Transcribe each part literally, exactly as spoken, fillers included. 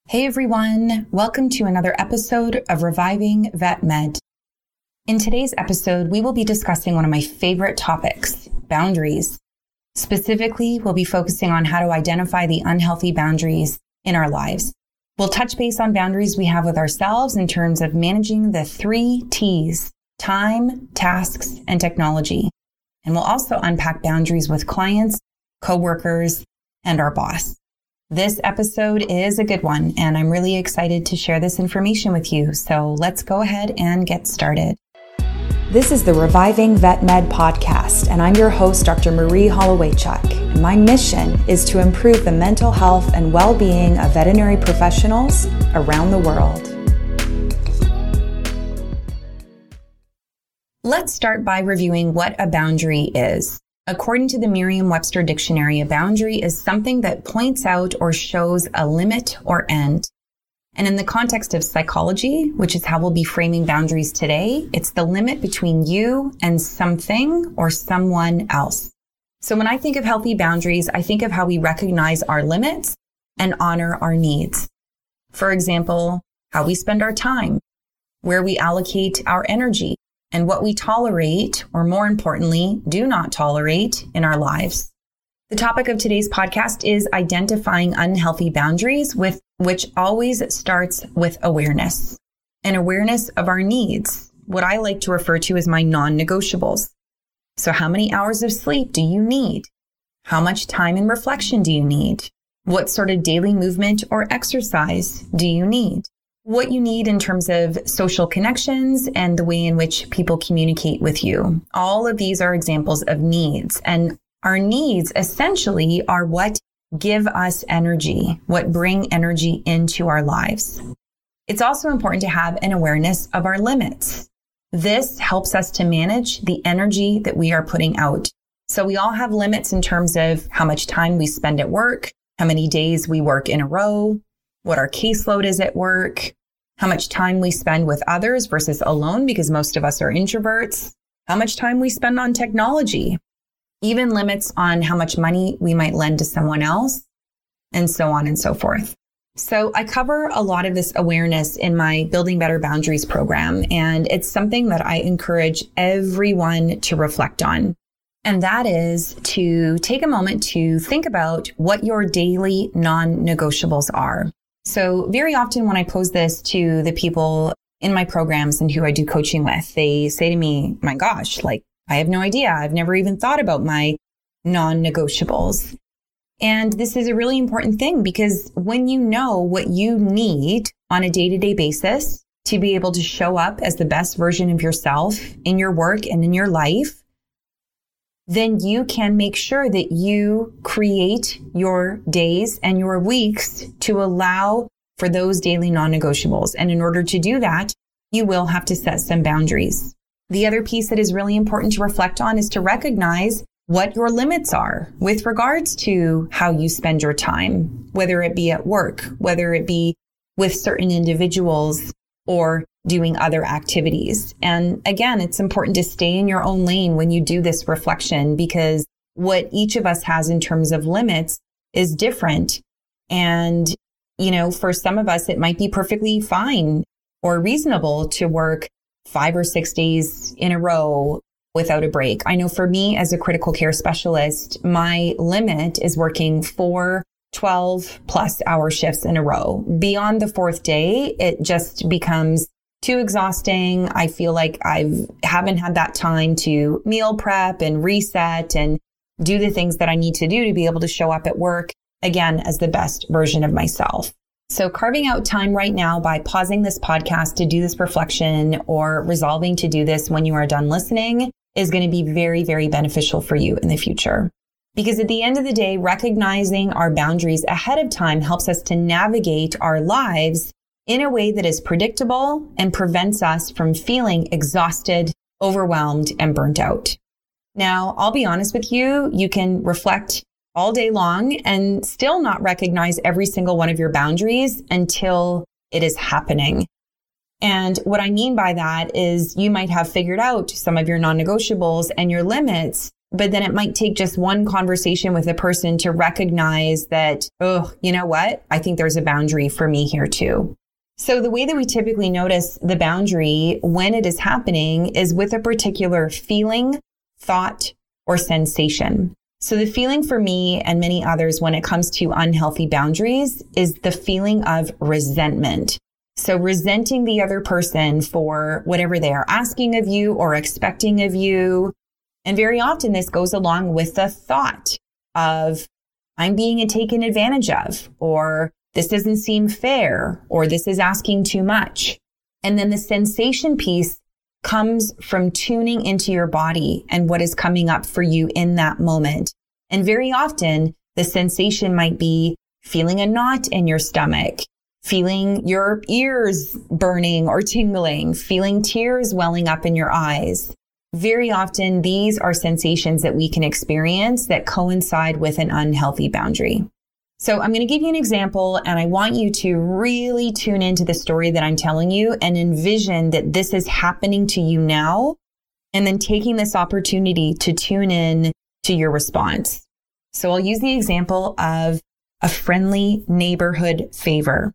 Hey everyone, welcome to another episode of Reviving Vet Med. In today's episode, we will be discussing one of my favorite topics, boundaries. Specifically, we'll be focusing on how to identify the unhealthy boundaries in our lives. We'll touch base on boundaries we have with ourselves in terms of managing the three T's, time, tasks, and technology. And we'll also unpack boundaries with clients, coworkers, and our boss. This episode is a good one, and I'm really excited to share this information with you. So let's go ahead and get started. This is the Reviving Vet Med podcast, and I'm your host, Doctor Marie Hollowaychuk. My mission is to improve the mental health and well-being of veterinary professionals around the world. Let's start by reviewing what a boundary is. According to the Merriam-Webster Dictionary, a boundary is something that points out or shows a limit or end. And in the context of psychology, which is how we'll be framing boundaries today, it's the limit between you and something or someone else. So when I think of healthy boundaries, I think of how we recognize our limits and honor our needs. For example, how we spend our time, where we allocate our energy, and what we tolerate, or more importantly, do not tolerate in our lives. The topic of today's podcast is identifying unhealthy boundaries, with which always starts with awareness. An awareness of our needs, what I like to refer to as my non-negotiables. So how many hours of sleep do you need? How much time and reflection do you need? What sort of daily movement or exercise do you need? What you need in terms of social connections and the way in which people communicate with you. All of these are examples of needs, and our needs essentially are what give us energy, what bring energy into our lives. It's also important to have an awareness of our limits. This helps us to manage the energy that we are putting out. So we all have limits in terms of how much time we spend at work, how many days we work in a row, what our caseload is at work, how much time we spend with others versus alone, because most of us are introverts, how much time we spend on technology, even limits on how much money we might lend to someone else, and so on and so forth. So I cover a lot of this awareness in my Building Better Boundaries program, and it's something that I encourage everyone to reflect on. And that is to take a moment to think about what your daily non-negotiables are. So very often when I pose this to the people in my programs and who I do coaching with, they say to me, my gosh, like, I have no idea. I've never even thought about my non-negotiables. And this is a really important thing, because when you know what you need on a day-to-day basis to be able to show up as the best version of yourself in your work and in your life, then you can make sure that you create your days and your weeks to allow for those daily non-negotiables. And in order to do that, you will have to set some boundaries. The other piece that is really important to reflect on is to recognize what your limits are with regards to how you spend your time, whether it be at work, whether it be with certain individuals, or doing other activities. And again, it's important to stay in your own lane when you do this reflection, because what each of us has in terms of limits is different. And, you know, for some of us, it might be perfectly fine or reasonable to work five or six days in a row without a break. I know for me as a critical care specialist, my limit is working four twelve plus hour shifts in a row. Beyond the fourth day, it just becomes too exhausting. I feel like I haven't had that time to meal prep and reset and do the things that I need to do to be able to show up at work, again, as the best version of myself. So carving out time right now by pausing this podcast to do this reflection, or resolving to do this when you are done listening, is going to be very, very beneficial for you in the future. Because at the end of the day, recognizing our boundaries ahead of time helps us to navigate our lives in a way that is predictable and prevents us from feeling exhausted, overwhelmed, and burnt out. Now, I'll be honest with you, you can reflect all day long and still not recognize every single one of your boundaries until it is happening. And what I mean by that is you might have figured out some of your non-negotiables and your limits, But then it might take just one conversation with a person to recognize that, oh, you know what? I think there's a boundary for me here too. So the way that we typically notice the boundary when it is happening is with a particular feeling, thought, or sensation. So the feeling for me and many others when it comes to unhealthy boundaries is the feeling of resentment. So resenting the other person for whatever they are asking of you or expecting of you. And very often this goes along with the thought of, I'm being taken advantage of, or this doesn't seem fair, or this is asking too much. And then the sensation piece comes from tuning into your body and what is coming up for you in that moment. And very often the sensation might be feeling a knot in your stomach, feeling your ears burning or tingling, feeling tears welling up in your eyes. Very often, these are sensations that we can experience that coincide with an unhealthy boundary. So I'm going to give you an example, and I want you to really tune into the story that I'm telling you and envision that this is happening to you now, and then taking this opportunity to tune in to your response. So I'll use the example of a friendly neighborhood favor.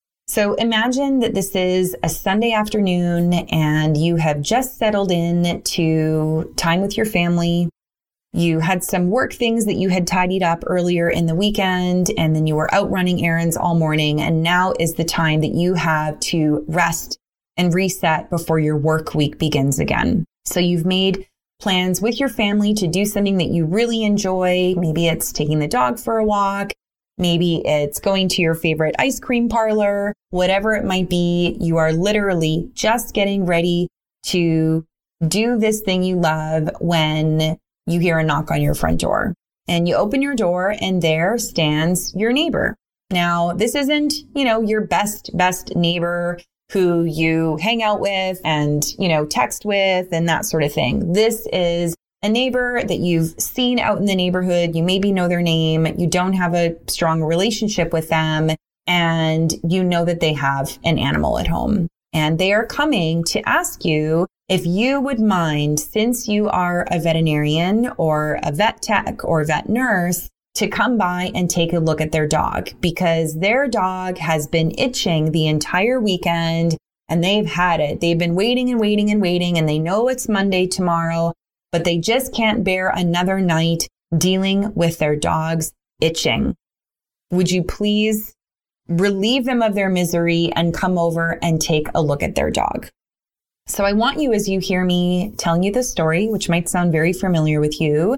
So imagine that this is a Sunday afternoon and you have just settled in to time with your family. You had some work things that you had tidied up earlier in the weekend, and then you were out running errands all morning. And now is the time that you have to rest and reset before your work week begins again. So you've made plans with your family to do something that you really enjoy. Maybe it's taking the dog for a walk. Maybe it's going to your favorite ice cream parlor, whatever it might be. You are literally just getting ready to do this thing you love when you hear a knock on your front door. And you open your door and there stands your neighbor. Now, this isn't, you know, your best, best neighbor who you hang out with and, you know, text with and that sort of thing. This is a neighbor that you've seen out in the neighborhood. You maybe know their name. You don't have a strong relationship with them, and you know that they have an animal at home. And they are coming to ask you if you would mind, since you are a veterinarian or a vet tech or vet nurse, to come by and take a look at their dog, because their dog has been itching the entire weekend and they've had it. They've been waiting and waiting and waiting, and they know it's Monday tomorrow, but they just can't bear another night dealing with their dog's itching. Would you please relieve them of their misery and come over and take a look at their dog? So I want you, as you hear me telling you this story, which might sound very familiar with you,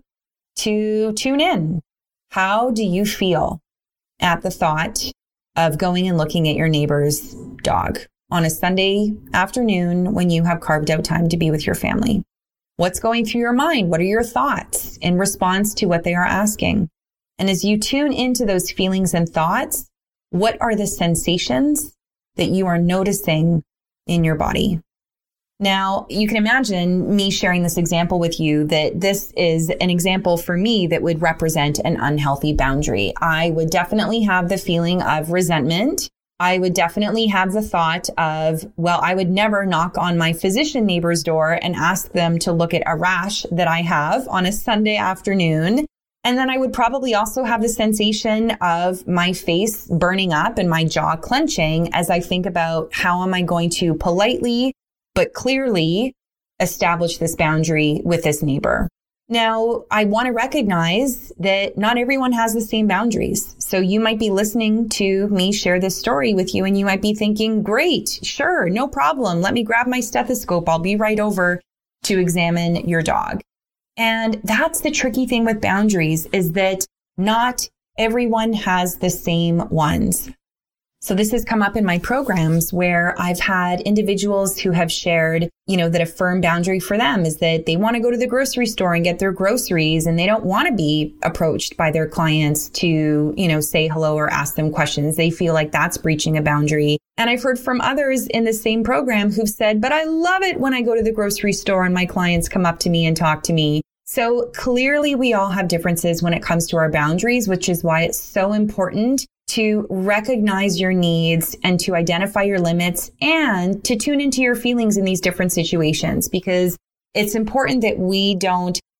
to tune in. How do you feel at the thought of going and looking at your neighbor's dog on a Sunday afternoon when you have carved out time to be with your family? What's going through your mind? What are your thoughts in response to what they are asking? And as you tune into those feelings and thoughts, what are the sensations that you are noticing in your body? Now, you can imagine me sharing this example with you, that this is an example for me that would represent an unhealthy boundary. I would definitely have the feeling of resentment. I would definitely have the thought of, well, I would never knock on my physician neighbor's door and ask them to look at a rash that I have on a Sunday afternoon. And then I would probably also have the sensation of my face burning up and my jaw clenching as I think about how am I going to politely but clearly establish this boundary with this neighbor. Now, I want to recognize that not everyone has the same boundaries. So you might be listening to me share this story with you and you might be thinking, great, sure, no problem. Let me grab my stethoscope. I'll be right over to examine your dog. And that's the tricky thing with boundaries, is that not everyone has the same ones. So this has come up in my programs where I've had individuals who have shared, you know, that a firm boundary for them is that they want to go to the grocery store and get their groceries, and they don't want to be approached by their clients to, you know, say hello or ask them questions. They feel like that's breaching a boundary. And I've heard from others in the same program who've said, but I love it when I go to the grocery store and my clients come up to me and talk to me. So clearly we all have differences when it comes to our boundaries, which is why it's so important to recognize your needs and to identify your limits and to tune into your feelings in these different situations, because it's important that we don't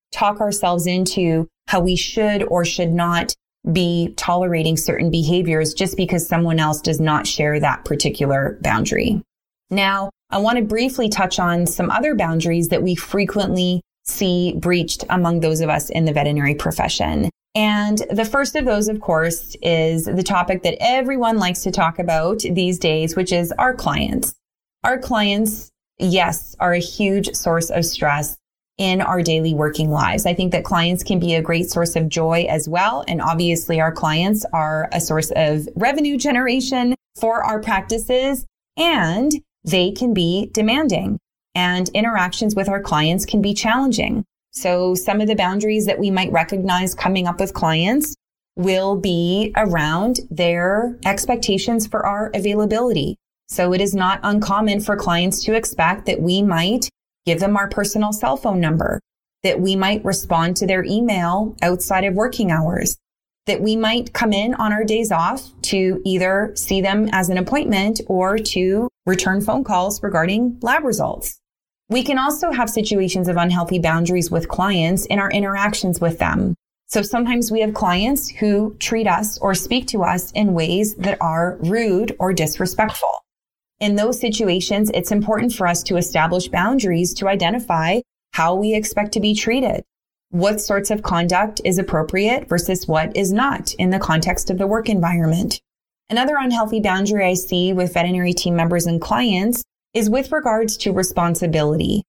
talk ourselves into how we should or should not be tolerating certain behaviors just because someone else does not share that particular boundary. Now, I want to briefly touch on some other boundaries that we frequently see breached among those of us in the veterinary profession. And the first of those, of course, is the topic that everyone likes to talk about these days, which is our clients. Our clients, yes, are a huge source of stress in our daily working lives. I think that clients can be a great source of joy as well. And obviously, our clients are a source of revenue generation for our practices, and they can be demanding, and interactions with our clients can be challenging. So some of the boundaries that we might recognize coming up with clients will be around their expectations for our availability. So it is not uncommon for clients to expect that we might give them our personal cell phone number, that we might respond to their email outside of working hours, that we might come in on our days off to either see them as an appointment or to return phone calls regarding lab results. We can also have situations of unhealthy boundaries with clients in our interactions with them. So sometimes we have clients who treat us or speak to us in ways that are rude or disrespectful. In those situations, it's important for us to establish boundaries to identify how we expect to be treated, what sorts of conduct is appropriate versus what is not in the context of the work environment. Another unhealthy boundary I see with veterinary team members and clients is with regards to responsibility.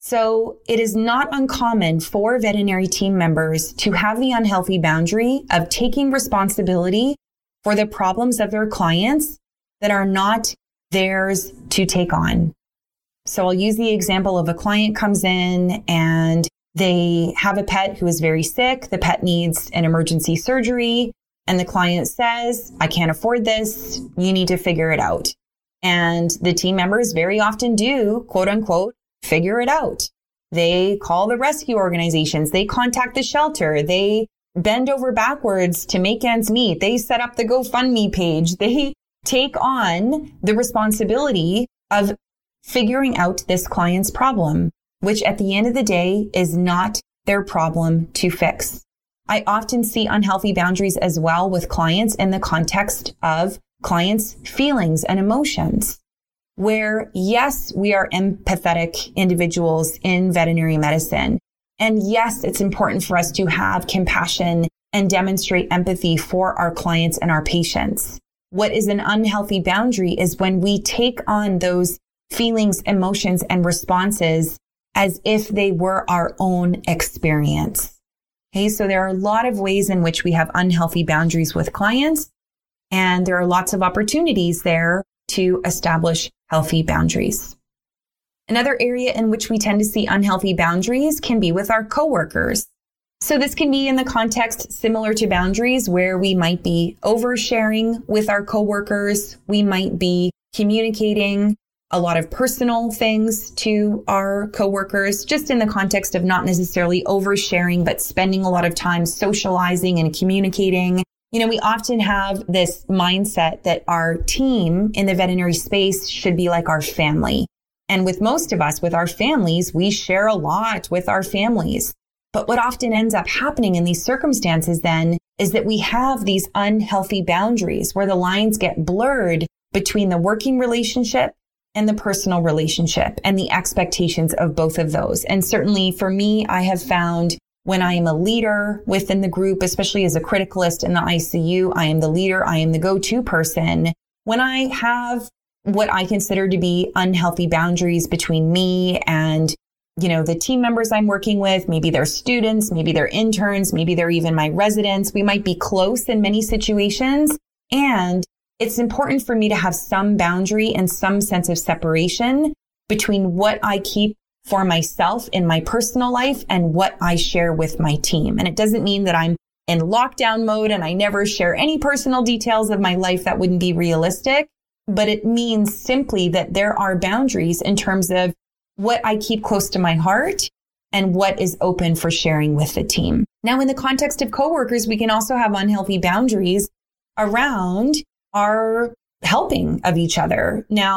So it is not uncommon for veterinary team members to have the unhealthy boundary of taking responsibility for the problems of their clients that are not theirs to take on. So I'll use the example of a client comes in and they have a pet who is very sick. The pet needs an emergency surgery, and the client says, I can't afford this. You need to figure it out. And the team members very often do, quote unquote, figure it out. They call the rescue organizations. They contact the shelter. They bend over backwards to make ends meet. They set up the GoFundMe page. They take on the responsibility of figuring out this client's problem, which at the end of the day is not their problem to fix. I often see unhealthy boundaries as well with clients in the context of clients' feelings and emotions, where yes, we are empathetic individuals in veterinary medicine. And yes, it's important for us to have compassion and demonstrate empathy for our clients and our patients. What is an unhealthy boundary is when we take on those feelings, emotions, and responses as if they were our own experience. Okay, so there are a lot of ways in which we have unhealthy boundaries with clients. And there are lots of opportunities there to establish healthy boundaries. Another area in which we tend to see unhealthy boundaries can be with our coworkers. So this can be in the context similar to boundaries where we might be oversharing with our coworkers. We might be communicating a lot of personal things to our coworkers, just in the context of not necessarily oversharing, but spending a lot of time socializing and communicating. You know, we often have this mindset that our team in the veterinary space should be like our family. And with most of us, with our families, we share a lot with our families. But what often ends up happening in these circumstances then is that we have these unhealthy boundaries where the lines get blurred between the working relationship and the personal relationship and the expectations of both of those. And certainly for me, I have found when I am a leader within the group, especially as a criticalist in the I C U, I am the leader, I am the go-to person. When I have what I consider to be unhealthy boundaries between me and, you know, the team members I'm working with, maybe they're students, maybe they're interns, maybe they're even my residents, we might be close in many situations. And it's important for me to have some boundary and some sense of separation between what I keep for myself in my personal life and what I share with my team. And it doesn't mean that I'm in lockdown mode and I never share any personal details of my life. That wouldn't be realistic. But it means simply that there are boundaries in terms of what I keep close to my heart and what is open for sharing with the team. Now, in the context of coworkers, we can also have unhealthy boundaries around our helping of each other. Now,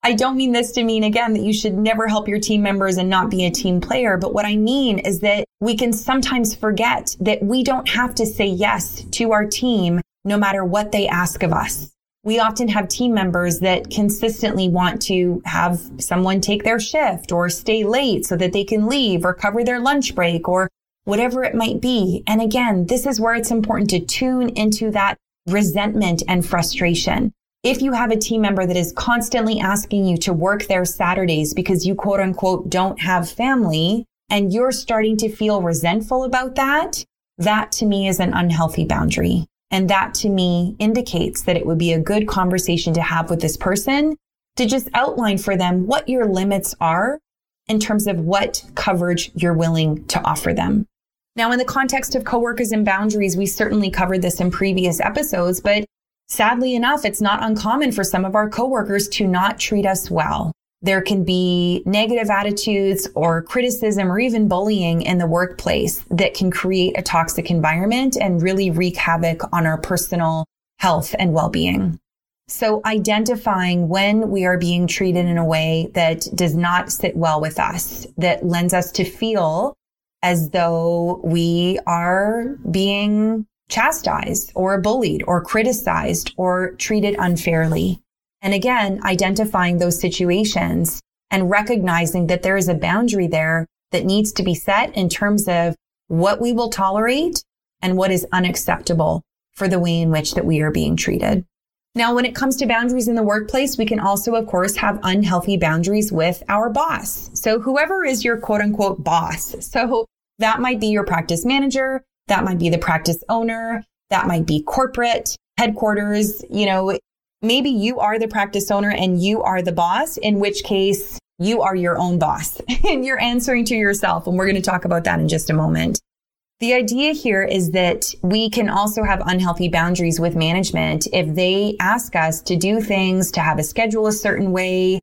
I don't mean this to mean, again, that you should never help your team members and not be a team player. But what I mean is that we can sometimes forget that we don't have to say yes to our team no matter what they ask of us. We often have team members that consistently want to have someone take their shift or stay late so that they can leave or cover their lunch break or whatever it might be. And again, this is where it's important to tune into that resentment and frustration. If you have a team member that is constantly asking you to work their Saturdays because you quote unquote don't have family and you're starting to feel resentful about that, that to me is an unhealthy boundary. And that to me indicates that it would be a good conversation to have with this person to just outline for them what your limits are in terms of what coverage you're willing to offer them. Now, in the context of coworkers and boundaries, we certainly covered this in previous episodes, but sadly enough, it's not uncommon for some of our coworkers to not treat us well. There can be negative attitudes or criticism or even bullying in the workplace that can create a toxic environment and really wreak havoc on our personal health and well-being. So identifying when we are being treated in a way that does not sit well with us, that lends us to feel as though we are being chastised or bullied or criticized or treated unfairly. And again, identifying those situations and recognizing that there is a boundary there that needs to be set in terms of what we will tolerate and what is unacceptable for the way in which that we are being treated. Now, when it comes to boundaries in the workplace, we can also, of course, have unhealthy boundaries with our boss. So whoever is your quote unquote boss. So that might be your practice manager. That might be the practice owner. That might be corporate headquarters. You know, maybe you are the practice owner and you are the boss, in which case you are your own boss and you're answering to yourself. And we're going to talk about that in just a moment. The idea here is that we can also have unhealthy boundaries with management if they ask us to do things, to have a schedule a certain way,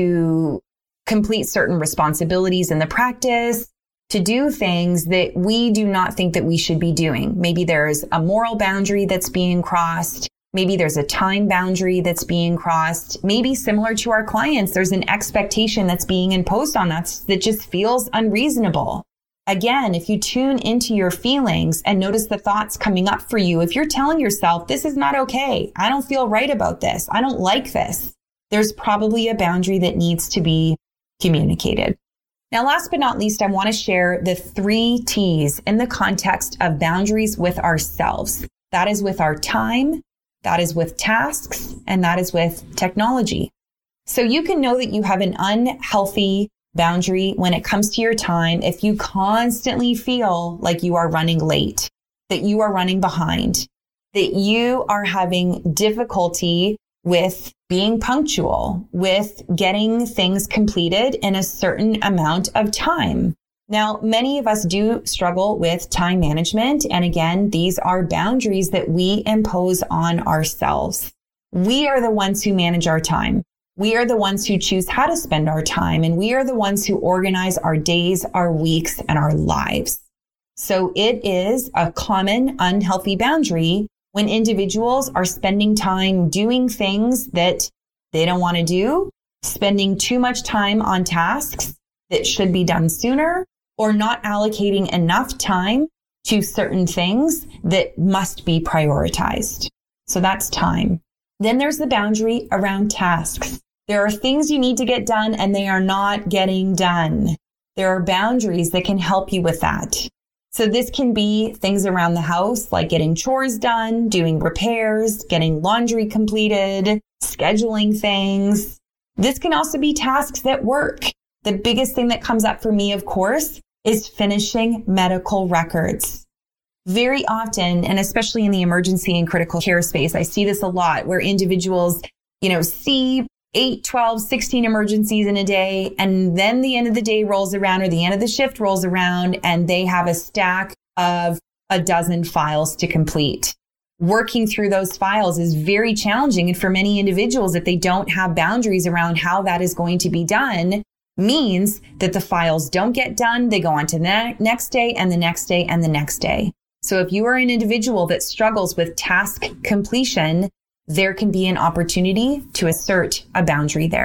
to complete certain responsibilities in the practice, to do things that we do not think that we should be doing. Maybe there's a moral boundary that's being crossed. Maybe there's a time boundary that's being crossed. Maybe similar to our clients, there's an expectation that's being imposed on us that just feels unreasonable. Again, if you tune into your feelings and notice the thoughts coming up for you, if you're telling yourself, this is not okay, I don't feel right about this, I don't like this, there's probably a boundary that needs to be communicated. Now, last but not least, I want to share the three T's in the context of boundaries with ourselves. That is with our time, that is with tasks, and that is with technology. So you can know that you have an unhealthy boundary when it comes to your time if you constantly feel like you are running late, that you are running behind, that you are having difficulty with being punctual, with getting things completed in a certain amount of time. Now, many of us do struggle with time management. And again, these are boundaries that we impose on ourselves. We are the ones who manage our time. We are the ones who choose how to spend our time, and we are the ones who organize our days, our weeks, and our lives. So it is a common unhealthy boundary when individuals are spending time doing things that they don't want to do, spending too much time on tasks that should be done sooner, or not allocating enough time to certain things that must be prioritized. So that's time. Then there's the boundary around tasks. There are things you need to get done and they are not getting done. There are boundaries that can help you with that. So this can be things around the house, like getting chores done, doing repairs, getting laundry completed, scheduling things. This can also be tasks at work. The biggest thing that comes up for me, of course, is finishing medical records. Very often, and especially in the emergency and critical care space, I see this a lot where individuals, you know, see eight, twelve, sixteen emergencies in a day. And then the end of the day rolls around or the end of the shift rolls around and they have a stack of a dozen files to complete. Working through those files is very challenging. And for many individuals, if they don't have boundaries around how that is going to be done, means that the files don't get done. They go on to the next day and the next day and the next day. So if you are an individual that struggles with task completion, there can be an opportunity to assert a boundary there.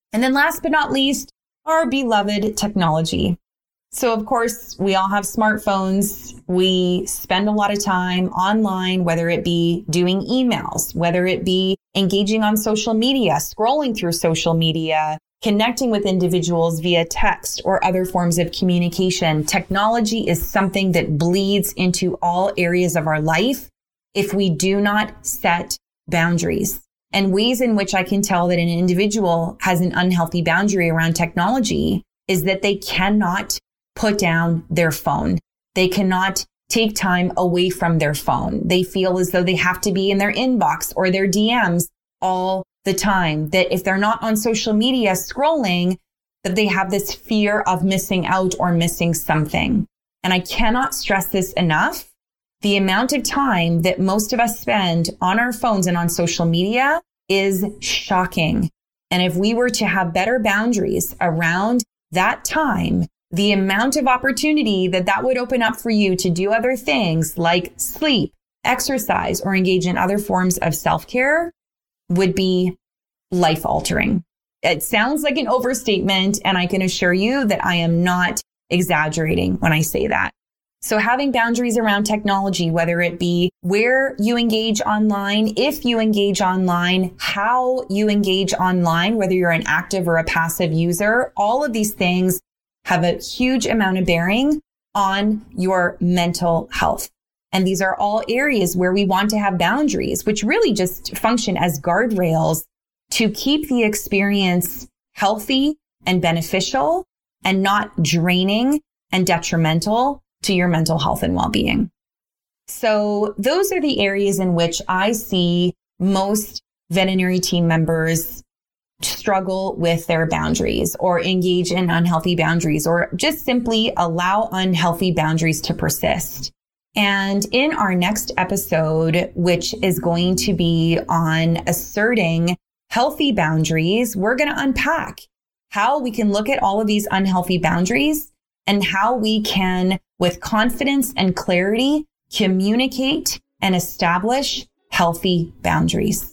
And then last but not least, our beloved technology. So of course, we all have smartphones. We spend a lot of time online, whether it be doing emails, whether it be engaging on social media, scrolling through social media, connecting with individuals via text or other forms of communication. Technology is something that bleeds into all areas of our life if we do not set boundaries. And ways in which I can tell that an individual has an unhealthy boundary around technology is that they cannot put down their phone. They cannot take time away from their phone. They feel as though they have to be in their inbox or their D Ms all the time. That if they're not on social media scrolling, that they have this fear of missing out or missing something. And I cannot stress this enough. The amount of time that most of us spend on our phones and on social media is shocking. And if we were to have better boundaries around that time, the amount of opportunity that that would open up for you to do other things like sleep, exercise, or engage in other forms of self-care would be life-altering. It sounds like an overstatement, and I can assure you that I am not exaggerating when I say that. So having boundaries around technology, whether it be where you engage online, if you engage online, how you engage online, whether you're an active or a passive user, all of these things have a huge amount of bearing on your mental health. And these are all areas where we want to have boundaries, which really just function as guardrails to keep the experience healthy and beneficial and not draining and detrimental to your mental health and well-being. So those are the areas in which I see most veterinary team members struggle with their boundaries or engage in unhealthy boundaries or just simply allow unhealthy boundaries to persist. And in our next episode, which is going to be on asserting healthy boundaries, we're going to unpack how we can look at all of these unhealthy boundaries and how we can, with confidence and clarity, communicate and establish healthy boundaries.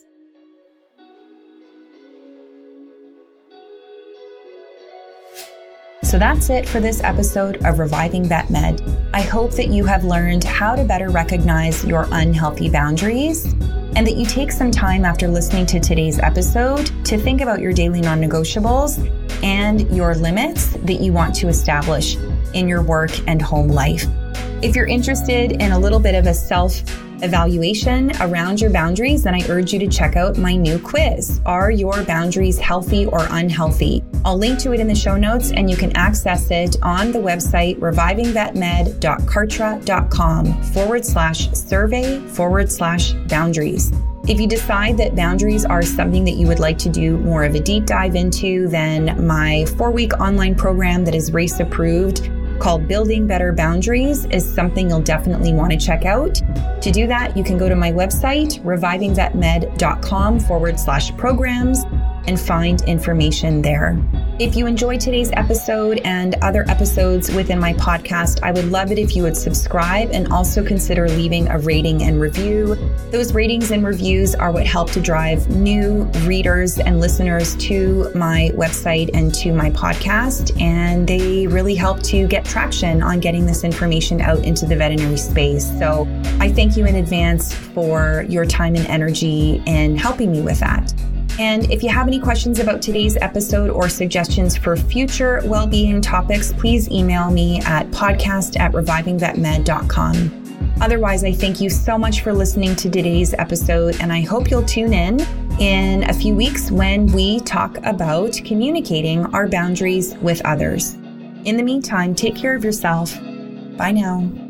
So that's it for this episode of Reviving Vet Med. I hope that you have learned how to better recognize your unhealthy boundaries and that you take some time after listening to today's episode to think about your daily non-negotiables and your limits that you want to establish in your work and home life. If you're interested in a little bit of a self-evaluation around your boundaries, then I urge you to check out my new quiz. Are your boundaries healthy or unhealthy? I'll link to it in the show notes, and you can access it on the website revivingvetmed.kartra.com forward slash survey forward slash boundaries. If you decide that boundaries are something that you would like to do more of a deep dive into, then my four-week online program that is RACE approved called Building Better Boundaries is something you'll definitely want to check out. To do that, you can go to my website, revivingvetmed.com forward slash programs and find information there. If you enjoyed today's episode and other episodes within my podcast, I would love it if you would subscribe and also consider leaving a rating and review. Those ratings and reviews are what help to drive new readers and listeners to my website and to my podcast, and they really help to get traction on getting this information out into the veterinary space. So I thank you in advance for your time and energy in helping me with that. And if you have any questions about today's episode or suggestions for future well-being topics, please email me at podcast at revivingvetmed dot com. Otherwise, I thank you so much for listening to today's episode, and I hope you'll tune in in a few weeks when we talk about communicating our boundaries with others. In the meantime, take care of yourself. Bye now.